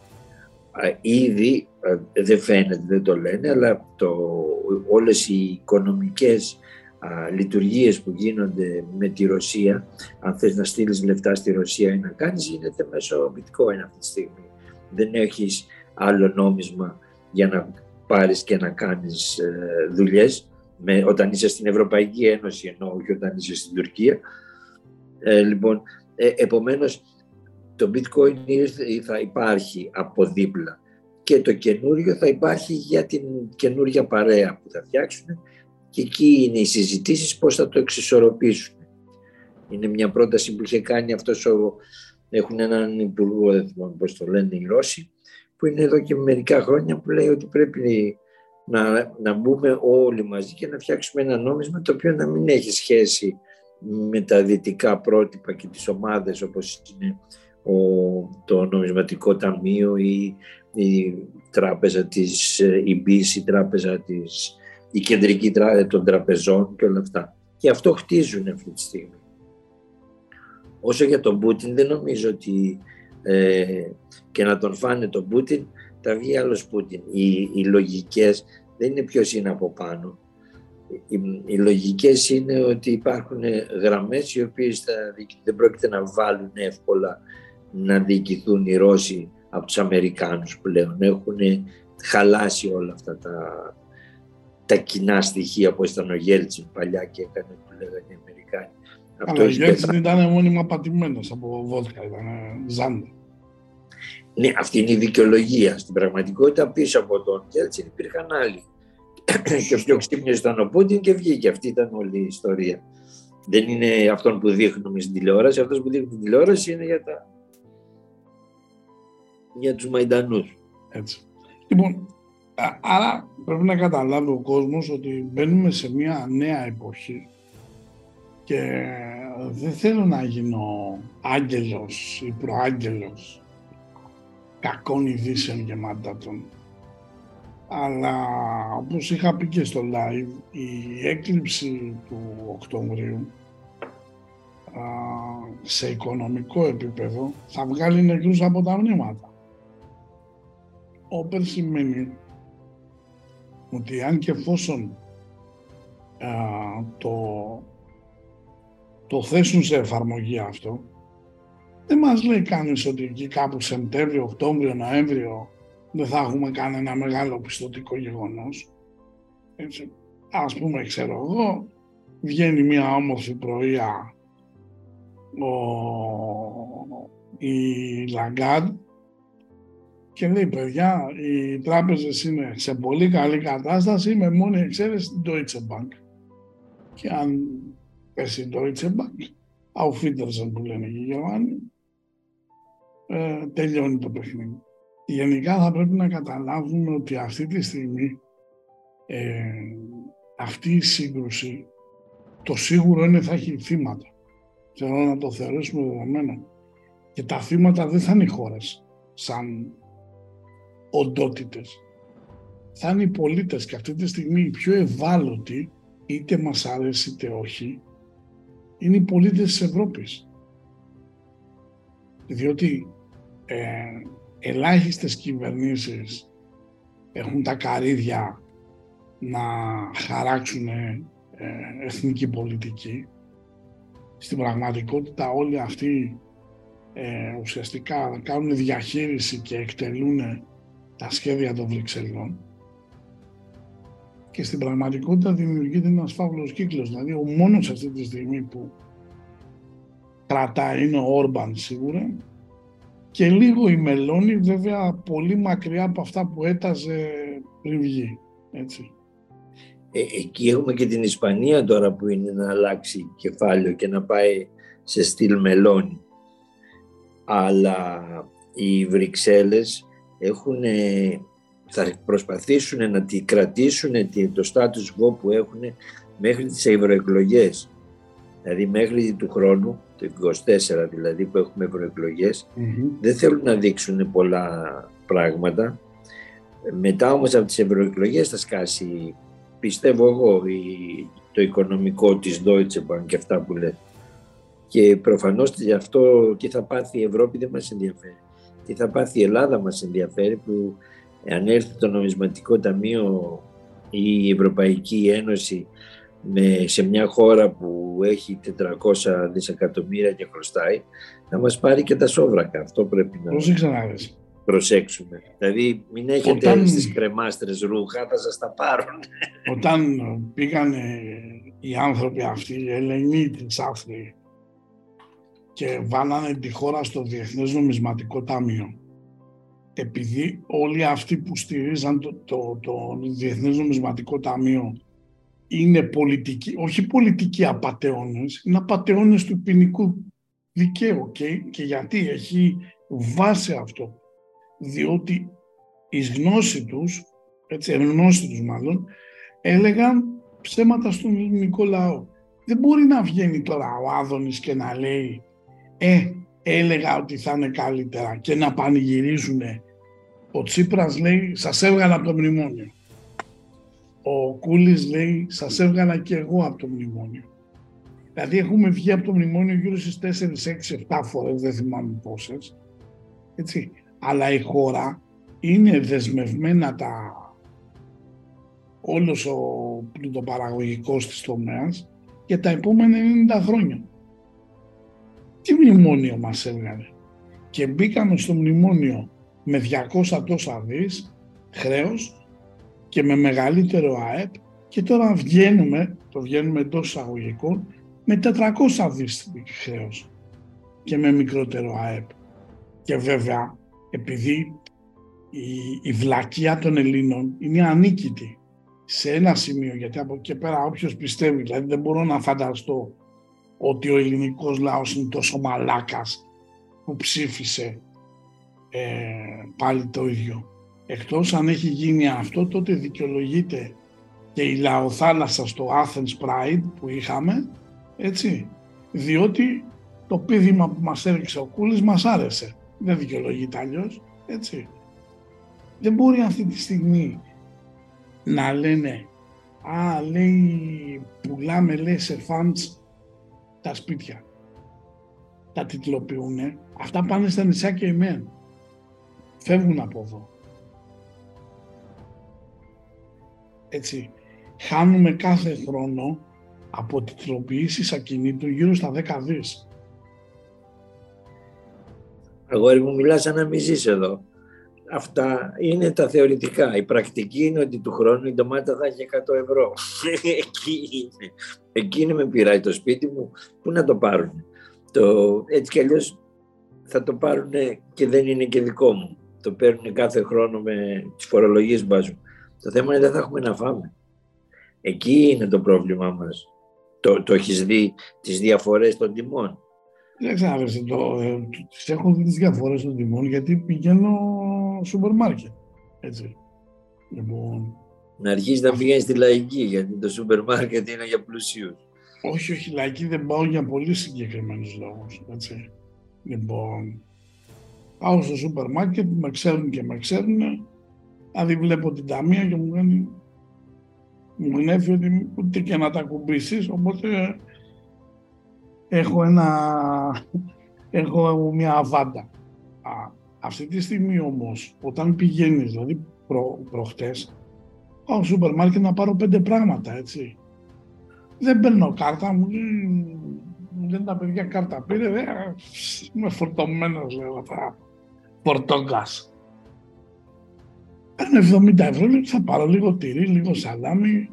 Ήδη δεν φαίνεται, δεν το λένε, αλλά όλες οι οικονομικές λειτουργίες που γίνονται με τη Ρωσία, αν θες να στείλεις λεφτά στη Ρωσία ή να κάνεις, γίνεται μέσω bitcoin αυτή τη στιγμή. Δεν έχεις άλλο νόμισμα για να πάρεις και να κάνεις δουλειές όταν είσαι στην Ευρωπαϊκή Ένωση, ενώ όχι όταν είσαι στην Τουρκία. Λοιπόν, επομένως το bitcoin θα υπάρχει από δίπλα και το καινούριο θα υπάρχει για την καινούρια παρέα που θα φτιάξουν και εκεί είναι οι συζητήσεις πώς θα το εξισορροπήσουν. Είναι μια πρόταση που είχε κάνει αυτός έχουν έναν υπουργό, δεν θυμάμαι πώς το λένε οι Ρώσοι, που είναι εδώ και μερικά χρόνια, που λέει ότι πρέπει να μπούμε όλοι μαζί και να φτιάξουμε ένα νόμισμα το οποίο να μην έχει σχέση με τα δυτικά πρότυπα και τις ομάδες όπως είναι το νομισματικό ταμείο ή η τράπεζα της BIS, η τράπεζα η κεντρική τράπεζα των τραπεζών και όλα αυτά. Και αυτό χτίζουν αυτή τη στιγμή. Όσο για τον Πούτιν, δεν νομίζω ότι και να τον φάνε τον Πούτιν θα βγει άλλος Πούτιν. Οι λογικές δεν είναι ποιος είναι από πάνω. Οι λογικές είναι ότι υπάρχουν γραμμές οι οποίες δεν πρόκειται να βάλουν εύκολα να διοικηθούν οι Ρώσοι από τους Αμερικάνους πλέον. Έχουν χαλάσει όλα αυτά τα κοινά στοιχεία που ήταν ο Γέλτσιν παλιά και έκανε που λέγανε οι Αμερικάνοι. Αλλά ο Γέλτσιν ήταν μόνιμα πατημένος από βόδκα, ήταν ζάντα. Ναι, αυτή είναι η δικαιολογία. Στην πραγματικότητα πίσω από τον Γέλτσιν υπήρχαν άλλοι. Και ο πιο ξύπνιος ήταν ο Πούτιν και βγήκε. Αυτή ήταν όλη η ιστορία. Δεν είναι αυτόν που δείχνουμε στην τηλεόραση. Αυτός που δείχνουμε στην τηλεόραση είναι για τους Μαϊντανούς. Έτσι. Λοιπόν, άρα πρέπει να καταλάβει ο κόσμος ότι μπαίνουμε σε μια νέα εποχή και δεν θέλω να γίνω άγγελος ή προάγγελος κακών ειδήσεων γεμάτατων. Αλλά όπως είχα πει και στο live, η έκλειψη του Οκτωβρίου σε οικονομικό επίπεδο θα βγάλει νεκρούς από τα μνήματα. Όπερ σημαίνει ότι αν και εφόσον το θέσουν σε εφαρμογή αυτό, δεν μας λέει κανείς ότι εκεί κάπου Σεπτέμβριο, Οκτώβριο, Νοέμβριο δεν θα έχουμε κανένα μεγάλο πιστωτικό γεγονός. Έτσι. Ας πούμε, ξέρω εγώ, βγαίνει μια όμορφη πρωία η Λαγκάρντ και λέει, παιδιά, οι τράπεζες είναι σε πολύ καλή κατάσταση με μόνη εξαίρεση την Deutsche Bank. Και αν πέσει η Deutsche Bank, auf Wiedersehen που λένε οι Γερμανοί, τελειώνει το παιχνίδι. Γενικά θα πρέπει να καταλάβουμε ότι αυτή τη στιγμή αυτή η σύγκρουση το σίγουρο είναι θα έχει θύματα. Θέλω να το θεωρήσουμε δεδομένο. Και τα θύματα δεν θα είναι οι χώρες σαν οντότητες. θα είναι οι πολίτες, και αυτή τη στιγμή οι πιο ευάλωτοι, είτε μας αρέσει είτε όχι, είναι οι πολίτες της Ευρώπης. Διότι ελάχιστες κυβερνήσεις έχουν τα καρύδια να χαράξουν εθνική πολιτική. Στην πραγματικότητα όλοι αυτοί ουσιαστικά κάνουν διαχείριση και εκτελούν τα σχέδια των Βρυξελών, και στην πραγματικότητα δημιουργείται ένας φαύλος κύκλος. Δηλαδή ο μόνος αυτή τη στιγμή που κρατάει είναι ο Όρμπαν σίγουρα, και λίγο η Μελώνη, βέβαια πολύ μακριά από αυτά που έταζε πριν βγει, έτσι. Εκεί έχουμε και την Ισπανία τώρα που είναι να αλλάξει κεφάλαιο και να πάει σε στυλ Μελώνη. Αλλά οι Βρυξέλλες θα προσπαθήσουν να κρατήσουν το status quo που έχουν μέχρι τις ευρωεκλογές. Δηλαδή μέχρι του χρόνου, το 24 δηλαδή που έχουμε ευρωεκλογές, δεν θέλουν να δείξουν πολλά πράγματα. Μετά όμως από τις ευρωεκλογές θα σκάσει, πιστεύω εγώ, το οικονομικό της Deutsche Bank και αυτά που λέει. Και προφανώς γι' αυτό τι θα πάθει η Ευρώπη δεν μας ενδιαφέρει. Τι θα πάθει η Ελλάδα μας ενδιαφέρει, που αν έρθει το Νομισματικό Ταμείο ή η Ευρωπαϊκή Ένωση σε μια χώρα που έχει 400 δισεκατομμύρια και χρωστάει, θα μας πάρει και τα σόβρακα. Αυτό πρέπει να προσέξουμε. Δηλαδή μην έχετε στις κρεμάστρες ρούχα, θα σας τα πάρουν. Όταν πήγαν οι άνθρωποι αυτοί, οι Ελληνοί της Άφρη, και βάλανε τη χώρα στο Διεθνές Νομισματικό Ταμείο, επειδή όλοι αυτοί που στηρίζαν το Διεθνές Νομισματικό Ταμείο είναι πολιτικοί, όχι πολιτικοί απατεώνες, είναι απατεώνες του ποινικού δικαίου. Και γιατί έχει βάση αυτό? Διότι εις γνώση τους, εν γνώση τους μάλλον, έλεγαν ψέματα στον ελληνικό λαό. Δεν μπορεί να βγαίνει τώρα ο Άδωνης και να λέει έλεγα ότι θα είναι καλύτερα, και να πανηγυρίζουν. Ο Τσίπρας λέει σας έβγαλα από το μνημόνιο. Ο Κούλης λέει σας έβγαλα και εγώ από το μνημόνιο. Δηλαδή έχουμε βγει από το μνημόνιο γύρω στις 4, 6, 7 φορές, δεν θυμάμαι πόσες. Έτσι. Αλλά η χώρα είναι δεσμευμένα όλος ο πλουτοπαραγωγικός της τομέας για τα επόμενα 90 χρόνια. Τι μνημόνιο μας έβγαλε? Και μπήκαμε στο μνημόνιο με 200 τόσα δις χρέος και με μεγαλύτερο ΑΕΠ, και τώρα βγαίνουμε εντός εισαγωγικών με 400 δις χρέος και με μικρότερο ΑΕΠ. Και βέβαια, επειδή η βλακεία των Ελλήνων είναι ανίκητη σε ένα σημείο, γιατί από εκεί πέρα όποιος πιστεύει, δηλαδή δεν μπορώ να φανταστώ ότι ο ελληνικός λαός είναι τόσο μαλάκας που ψήφισε πάλι το ίδιο. Εκτός αν έχει γίνει αυτό, τότε δικαιολογείται και η λαοθάλασσα στο Athens Pride που είχαμε, έτσι, διότι το πήδημα που μας έριξε ο Κούλης μας άρεσε. Δεν δικαιολογείται αλλιώς, έτσι. Δεν μπορεί αυτή τη στιγμή να λένε λέει πουλάμε, λέει, σε funds τα σπίτια. Τα τιτλοποιούνε, αυτά πάνε στα νησιά και ημέν. Φεύγουν από εδώ. Έτσι, χάνουμε κάθε χρόνο από τιτλοποιήσεις ακινήτων γύρω στα 10 δις. Αγόρι μου, μιλάς σαν να μην ζεις εδώ. Αυτά είναι τα θεωρητικά. Η πρακτική είναι ότι του χρόνου η ντομάτα θα έχει 100 ευρώ. Εκεί είναι με πειράει το σπίτι μου. Πού να το πάρουν? Έτσι κι αλλιώς θα το πάρουν και δεν είναι και δικό μου. Το παίρνουν κάθε χρόνο με τις φορολογίες που βάζουν. Το θέμα είναι δεν θα έχουμε να φάμε. Εκεί είναι το πρόβλημά μας. Το έχεις δει τις διαφορές των τιμών? Δεν ξέρω, τις έχω δει τις διαφορές των τιμών γιατί πηγαίνω σούπερ μάρκετ. Έτσι. Λοιπόν, να αρχίσεις να πηγαίνεις στη Λαϊκή, γιατί το σούπερ μάρκετ είναι για πλουσίους. Όχι, Λαϊκή δεν πάω για πολύ συγκεκριμένους λόγους. Έτσι. Λοιπόν, πάω στο σούπερ μάρκετ, με ξέρουν και με ξέρουν Δηλαδή βλέπω την ταμεία και μου γνέφει ότι ούτε και να τα ακουμπήσεις, οπότε έχω μια αβάντα. Αυτή τη στιγμή όμως, όταν πηγαίνεις, δηλαδή προχτές, πάω στο σούπερ μάρκετ να πάρω 5 πράγματα, έτσι. Δεν παίρνω κάρτα, μου λένε τα παιδιά κάρτα πήρε, είμαι φορτωμένος, λέω, φορτόγκας. Παίρνω 70 ευρώ, λέω, θα πάρω λίγο τυρί, λίγο σαλάμι,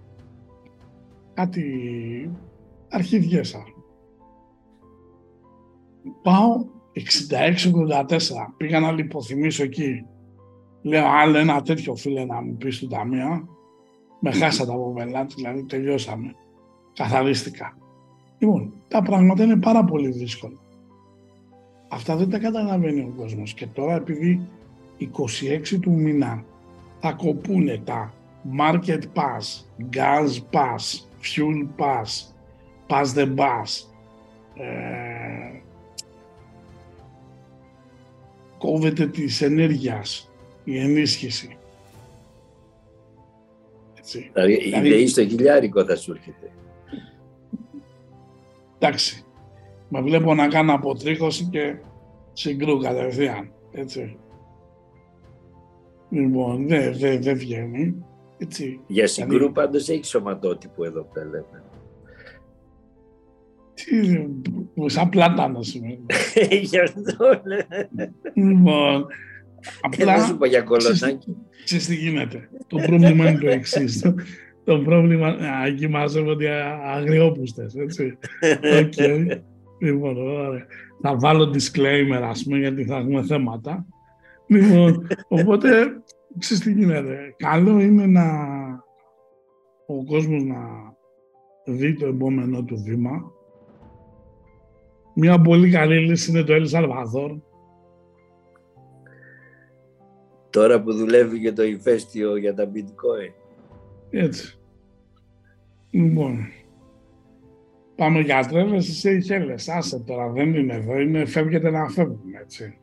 κάτι αρχιδιέσα. Πάω 66-84, πήγα να λιποθυμίσω εκεί. Λέω, άλλο ένα τέτοιο φίλε να μου πει στην ταμεία, με χάσατε από πελάτη, δηλαδή τελειώσαμε. Καθαρίστηκα. Λοιπόν, τα πράγματα είναι πάρα πολύ δύσκολα. Αυτά δεν τα καταλαβαίνει ο κόσμος. Και τώρα επειδή 26 του μήνα θα κοπούνε τα Market Pass, Gas Pass, Fuel Pass, Pass the Bus, κόβεται της ενέργειας η ενίσχυση. Η ΔΕΗ στο χιλιάρικο θα σου έρχεται. Εντάξει, με βλέπω να κάνω αποτρίχωση και συγκρού κατευθείαν, έτσι. Λοιπόν, δεν βγαίνει, έτσι. Για συγκρού πάντως έχει σωματότυπο εδώ που τα λέμε. Σαν πλάτανο σημαίνει. Γι' αυτό λέμε. Λοιπόν, απλά... Δεν σου πω για κολονάκι. Ξέρεις τι γίνεται. Το πρόβλημα είναι το εξής. Το πρόβλημα, εκεί μαζεύονται αγριόπουστες, έτσι. Okay. Λοιπόν, ωραία. Θα βάλω disclaimer, ας πούμε, γιατί θα έχουμε θέματα. Λοιπόν, οπότε, ξέρεις τι γίνεται. Καλό είναι ο κόσμος να δει το επόμενο του βήμα. Μια πολύ καλή λύση είναι το El Salvador. Τώρα που δουλεύει και το ηφαίστειο για τα bitcoin. Έτσι. Λοιπόν, πάμε για τρέλες στις Σεϊχέλες. Άσε τώρα, δεν είναι εδώ, φεύγετε να φεύγουμε, έτσι.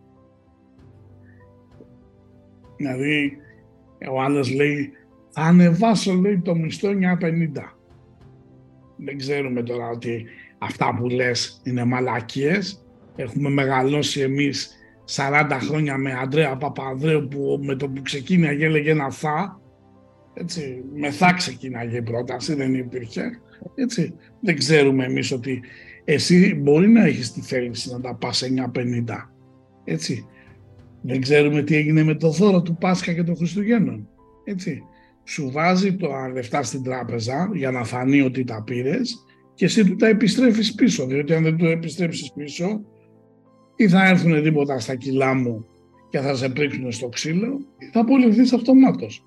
Δηλαδή, ο άλλος λέει, θα ανεβάσω, λέει, το μισθό 950. Δεν ξέρουμε τώρα ότι αυτά που λες είναι μαλακίες. Έχουμε μεγαλώσει εμείς 40 χρόνια με Ανδρέα Παπανδρέου που με το που ξεκίναγε έλεγε ένα θα. Έτσι, με θα ξεκίναγε η πρόταση, δεν υπήρχε. Έτσι, δεν ξέρουμε εμείς ότι εσύ μπορεί να έχεις τη θέληση να τα πας σε 950. Έτσι. Δεν ξέρουμε τι έγινε με το δώρο του Πάσχα και των Χριστουγέννων. Έτσι. Σου βάζει τα λεφτά στην τράπεζα για να φανεί ότι τα πήρες και εσύ του τα επιστρέφεις πίσω. Διότι αν δεν του επιστρέψεις πίσω, ή θα έρθουν τίποτα στα κιλά μου και θα σε πρίξουν στο ξύλο, ή θα απολυθείς αυτομάτως.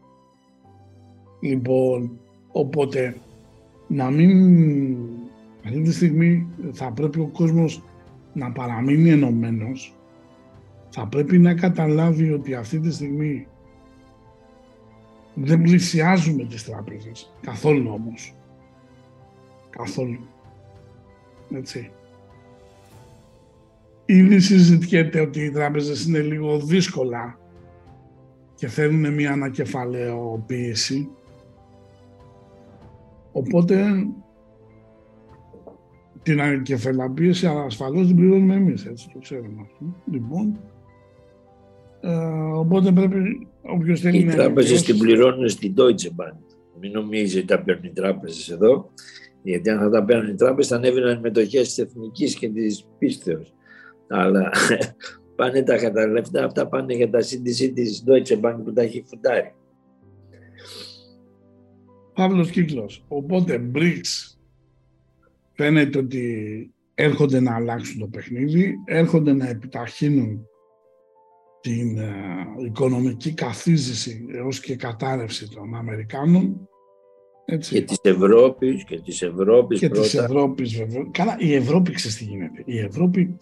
Λοιπόν, οπότε, αυτή τη στιγμή θα πρέπει ο κόσμος να παραμείνει ενωμένος. Θα πρέπει να καταλάβει ότι αυτή τη στιγμή δεν πλησιάζουμε τις τράπεζες. Καθόλου όμως. Καθόλου. Έτσι. Ήδη συζητιέται ότι οι τράπεζες είναι λίγο δύσκολα και θέλουν μια ανακεφαλαιοποίηση. Οπότε την ανακεφαλαιοποίηση ασφαλώς την πληρώνουμε εμείς, έτσι το ξέρουμε. Λοιπόν, οπότε πρέπει όποιος θέλει να... Οι τράπεζες την πληρώνουν στην Deutsche Bank. Μην νομίζει ότι τα παίρνουν οι τράπεζες εδώ, γιατί αν θα τα παίρνουν οι τράπεζες θα ανέβαιναν οι μετοχές της Εθνικής και της Πίστεως. Αλλά πάνε τα λεφτά αυτά πάνε για τα CDC της Deutsche Bank που τα έχει φουντάρει. Παύλος κύκλος. Οπότε BRICS φαίνεται ότι έρχονται να αλλάξουν το παιχνίδι, έρχονται να επιταχύνουν την οικονομική καθίζηση έως και κατάρρευση των Αμερικάνων. Έτσι. Και της Ευρώπης και της Ευρώπης και πρώτα. Της Ευρώπης βέβαια. Καλά, η Ευρώπη ξέρεις τι γίνεται. Η Ευρώπη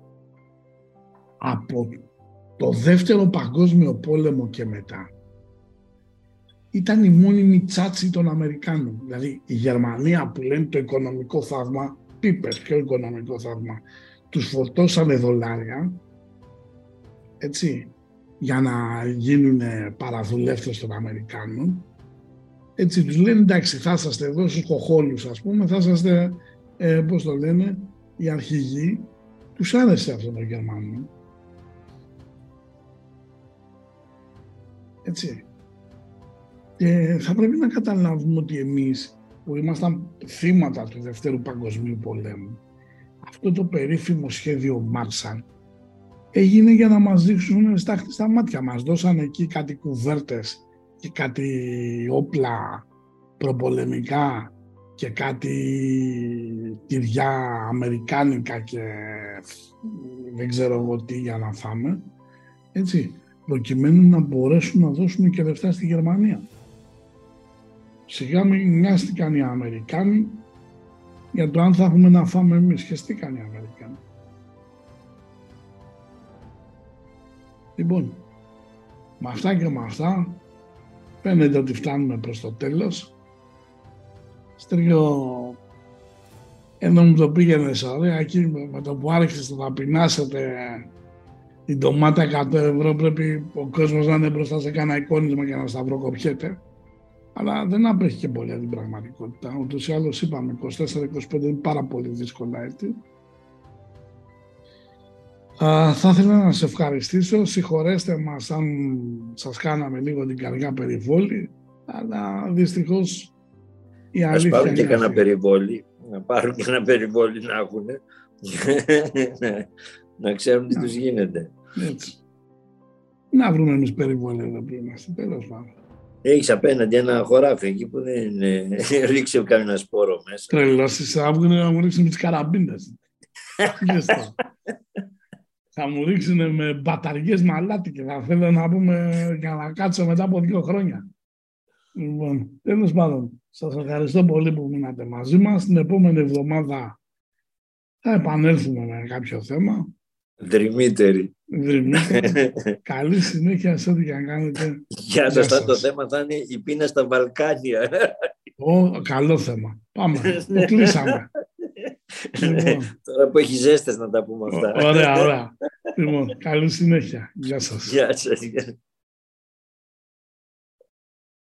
από το δεύτερο παγκόσμιο πόλεμο και μετά ήταν η μόνιμη τσάτσι των Αμερικάνων. Δηλαδή η Γερμανία που λένε το οικονομικό θαύμα, ποιο οικονομικό θαύμα, τους φορτώσανε δολάρια, έτσι, για να γίνουν παραδουλεύτες των Αμερικάνων. Έτσι τους λένε, εντάξει, θα είσαστε εδώ στους κοχόλους, ας πούμε, θα είσαστε, πώς το λένε, οι αρχηγοί. Τους άρεσε αυτό το Γερμανό. Έτσι. Και θα πρέπει να καταλάβουμε ότι εμείς που ήμασταν θύματα του Δευτέρου Παγκοσμίου Πολέμου, αυτό το περίφημο σχέδιο Marshall έγινε για να μας δείξουν στάχτη στα μάτια. Μας δώσαν εκεί κάτι κουβέρτες και κάτι όπλα προπολεμικά και κάτι τυριά αμερικάνικα και δεν ξέρω εγώ τι για να φάμε, έτσι, προκειμένου να μπορέσουν να δώσουν και λεφτά στη Γερμανία. Σιγά μην νοιάστηκαν οι Αμερικάνοι για το αν θα έχουμε να φάμε εμείς, και στήκαν οι Αμερικάνοι. Λοιπόν, με αυτά και με αυτά φαίνεται ότι φτάνουμε προς το τέλος. Στέργιο, ενώ μου το πήγαινες ωραία, εκεί με το που άρχισες να πεινάσετε την ντομάτα 100 ευρώ, πρέπει ο κόσμος να είναι μπροστά σε κάνα εικόνισμα για να σταυροκοπιέται. Αλλά δεν απέχει και πολύ την πραγματικότητα. Ούτως ή άλλως είπαμε, 24-25 είναι πάρα πολύ δύσκολα έτη. Θα ήθελα να σε ευχαριστήσω. Συγχωρέστε μας αν σας κάναμε λίγο την καρδιά περιβόλη, αλλά δυστυχώς η αλήθεια είναι. Ας πάρουν και κανένα περιβόλη, να πάρουν και ένα περιβόλη να έχουν, να ξέρουν τι τους γίνεται. Έτσι. Να βρούμε εμείς περιβόλη εδώ που είμαστε, τέλος πάντων. Έχεις απέναντι ένα χωράφι εκεί που δεν ρίξει κανένα σπόρο μέσα. Τρελώσεις, θα βγουν να μου ρίξουν με τις καραμπίνες. Θα μου ρίξουν με μπαταριές μαλάτι και θα θέλω να πούμε για να κάτσω μετά από 2 χρόνια. Λοιπόν, τέλος πάντων, σας ευχαριστώ πολύ που μείνατε μαζί μας. Την επόμενη εβδομάδα θα επανέλθουμε με κάποιο θέμα. Δρυμύτερη. Καλή συνέχεια σε ό,τι και αν κάνετε. Για σας το θέμα θα είναι η πείνα στα Βαλκάνια. Καλό θέμα. Πάμε. Το κλείσαμε. Λοιπόν. Τώρα που έχει ζέστες να τα πούμε αυτά. Ωραία. Λοιπόν, καλή συνέχεια. Γεια σας. Γεια σας.